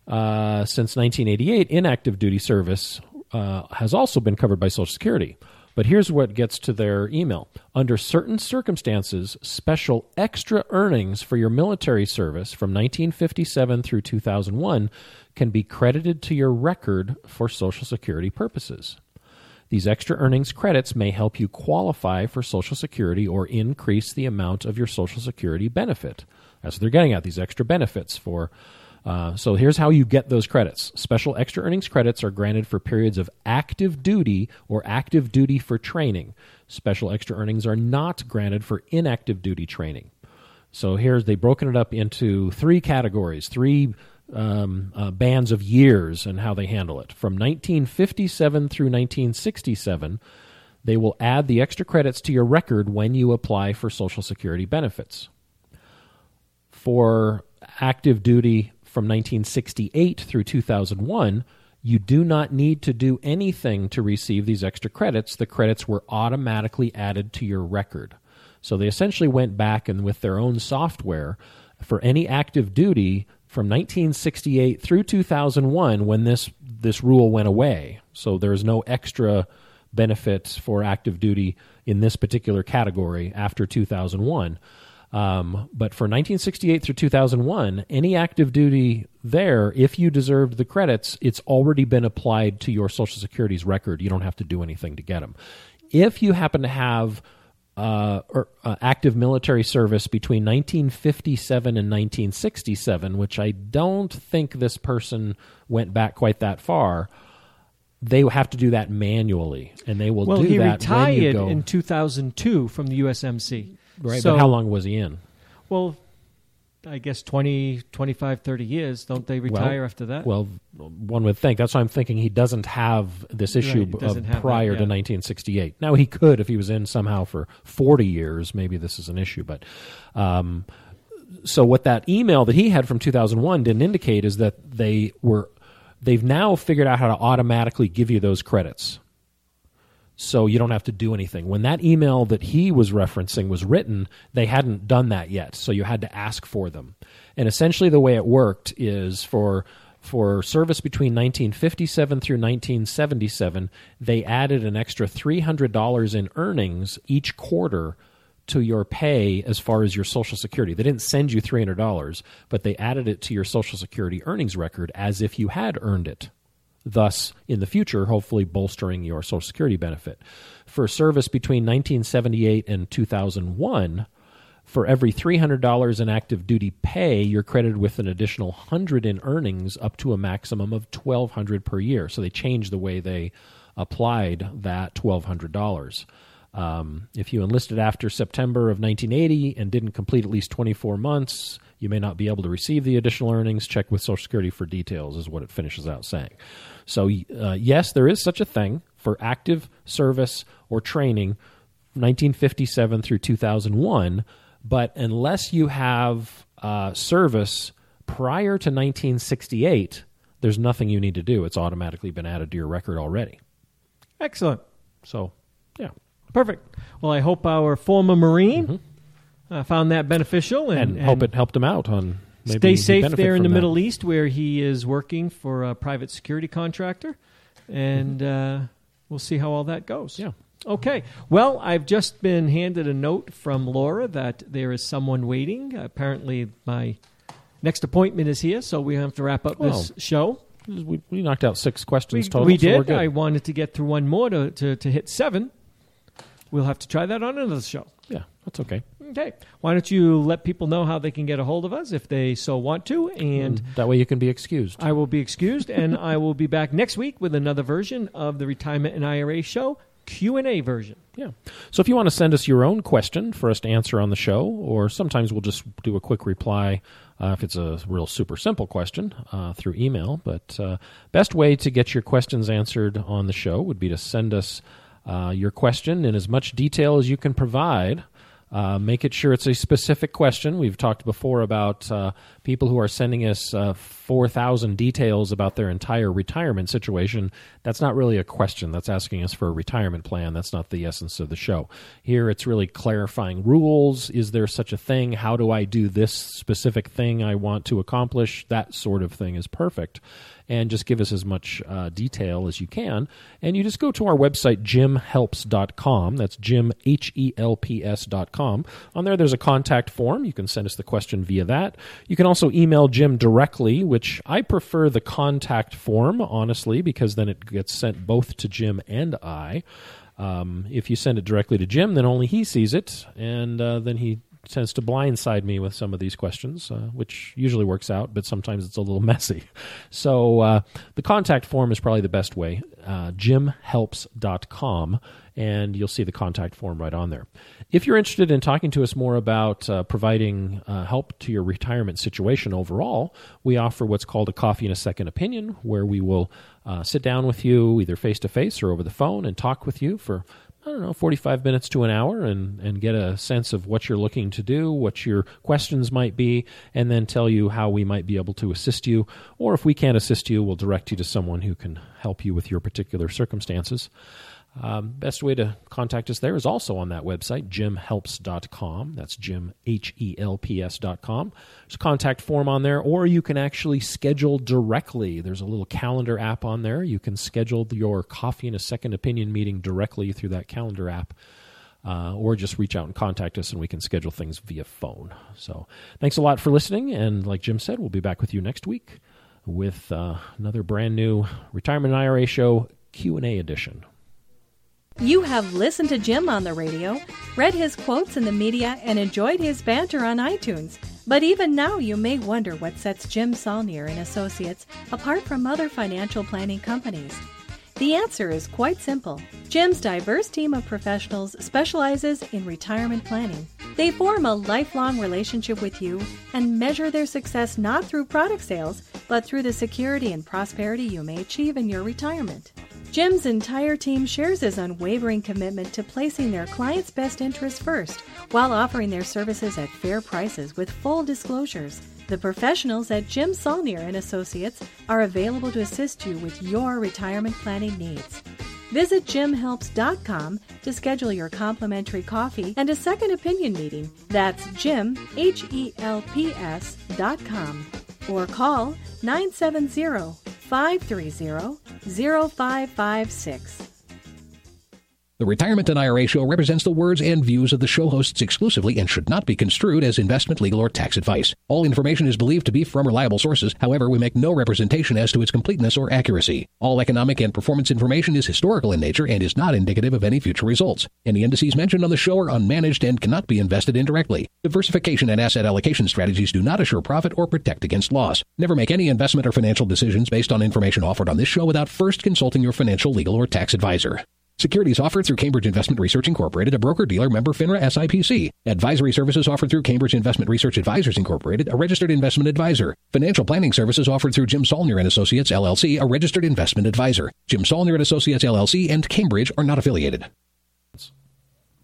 Since 1988, inactive duty service has also been covered by Social Security. But here's what gets to their email. Under certain circumstances, special extra earnings for your military service from 1957 through 2001 can be credited to your record for Social Security purposes. These extra earnings credits may help you qualify for Social Security or increase the amount of your Social Security benefit. That's what they're getting at, these extra benefits for. So here's how you get those credits. Special extra earnings credits are granted for periods of active duty or active duty for training. Special extra earnings are not granted for inactive duty training. So they've broken it up into three categories, three bands of years and how they handle it. From 1957 through 1967, they will add the extra credits to your record when you apply for Social Security benefits. For active duty from 1968 through 2001, you do not need to do anything to receive these extra credits. The credits were automatically added to your record. So they essentially went back and with their own software, for any active duty from 1968 through 2001 when this rule went away. So there's no extra benefits for active duty in this particular category after 2001. But for 1968 through 2001, any active duty there, if you deserved the credits, it's already been applied to your Social Security's record. You don't have to do anything to get them. If you happen to have active military service between 1957 and 1967, which I don't think this person went back quite that far, they have to do that manually, and they will do that when you go. Well, he retired in 2002 from the USMC. Right, so, but how long was he in? Well, I guess 20, 25, 30 years. Don't they retire after that? Well, one would think. That's why I'm thinking he doesn't have this issue prior to 1968. Now, he could if he was in somehow for 40 years. Maybe this is an issue. But so what that email that he had from 2001 didn't indicate is that they've now figured out how to automatically give you those credits. So you don't have to do anything. When that email that he was referencing was written, they hadn't done that yet, so you had to ask for them. And essentially the way it worked is for service between 1957 through 1977, they added an extra $300 in earnings each quarter to your pay as far as your Social Security. They didn't send you $300, but they added it to your Social Security earnings record as if you had earned it. Thus, in the future, hopefully bolstering your Social Security benefit. For service between 1978 and 2001, for every $300 in active duty pay, you're credited with an additional $100 in earnings up to a maximum of $1,200 per year. So they changed the way they applied that $1,200. If you enlisted after September of 1980 and didn't complete at least 24 months, you may not be able to receive the additional earnings. Check with Social Security for details is what it finishes out saying. So, yes, there is such a thing for active service or training 1957 through 2001, but unless you have service prior to 1968, there's nothing you need to do. It's automatically been added to your record already. Excellent. So, yeah. Perfect. Well, I hope our former Marine found that beneficial. And hope it helped him out on stay maybe safe there in the Middle East where he is working for a private security contractor. And we'll see how all that goes. Yeah. Okay. Well, I've just been handed a note from Laura that there is someone waiting. Apparently, my next appointment is here, so we have to wrap up this show. We knocked out 6 questions total. We did. So we're good. I wanted to get through one more to hit 7. We'll have to try that on another show. Yeah, that's okay. Okay. Why don't you let people know how they can get a hold of us if they so want to, and that way you can be excused. I will be excused, and I will be back next week with another version of the Retirement and IRA Show, Q&A version. Yeah. So if you want to send us your own question for us to answer on the show, or sometimes we'll just do a quick reply if it's a real super simple question through email. But best way to get your questions answered on the show would be to send us your question in as much detail as you can provide. Make it sure it's a specific question. We've talked before about people who are sending us 4,000 details about their entire retirement situation. That's not really a question. That's asking us for a retirement plan. That's not the essence of the show. Here it's really clarifying rules. Is there such a thing? How do I do this specific thing I want to accomplish? That sort of thing is perfect. and just give us as much detail as you can. And you just go to our website, jimhelps.com. That's Jim, HELPS.com. On there, there's a contact form. You can send us the question via that. You can also email Jim directly, which I prefer the contact form, honestly, because then it gets sent both to Jim and I. If you send it directly to Jim, then only he sees it, and then he tends to blindside me with some of these questions, which usually works out, but sometimes it's a little messy. So the contact form is probably the best way, jimhelps.com, and you'll see the contact form right on there. If you're interested in talking to us more about providing help to your retirement situation overall, we offer what's called a coffee and a second opinion, where we will sit down with you either face-to-face or over the phone and talk with you for 45 minutes to an hour and get a sense of what you're looking to do, what your questions might be, and then tell you how we might be able to assist you. Or if we can't assist you, we'll direct you to someone who can help you with your particular circumstances. Best way to contact us there is also on that website, jimhelps.com. That's Jim, HELPS.com. There's a contact form on there, or you can actually schedule directly. There's a little calendar app on there. You can schedule your coffee and a second opinion meeting directly through that calendar app, or just reach out and contact us, and we can schedule things via phone. So thanks a lot for listening, and like Jim said, we'll be back with you next week with another brand new Retirement and IRA Show Q&A edition. You have listened to Jim on the radio, read his quotes in the media, and enjoyed his banter on iTunes. But even now, you may wonder what sets Jim Saulnier and Associates apart from other financial planning companies. The answer is quite simple. Jim's diverse team of professionals specializes in retirement planning. They form a lifelong relationship with you and measure their success not through product sales, but through the security and prosperity you may achieve in your retirement. Jim's entire team shares his unwavering commitment to placing their clients' best interests first, while offering their services at fair prices with full disclosures. The professionals at Jim Saulnier and Associates are available to assist you with your retirement planning needs. Visit jimhelps.com to schedule your complimentary coffee and a second opinion meeting. That's Jim, HELPS.com. Or call 970-530-0556. The Retirement and IRA Show represents the words and views of the show hosts exclusively and should not be construed as investment, legal, or tax advice. All information is believed to be from reliable sources. However, we make no representation as to its completeness or accuracy. All economic and performance information is historical in nature and is not indicative of any future results. Any indices mentioned on the show are unmanaged and cannot be invested indirectly. Diversification and asset allocation strategies do not assure profit or protect against loss. Never make any investment or financial decisions based on information offered on this show without first consulting your financial, legal, or tax advisor. Securities offered through Cambridge Investment Research Incorporated, a broker-dealer member FINRA SIPC. Advisory services offered through Cambridge Investment Research Advisors Incorporated, a registered investment advisor. Financial planning services offered through Jim Saulnier and Associates, LLC, a registered investment advisor. Jim Saulnier and Associates, LLC, and Cambridge are not affiliated.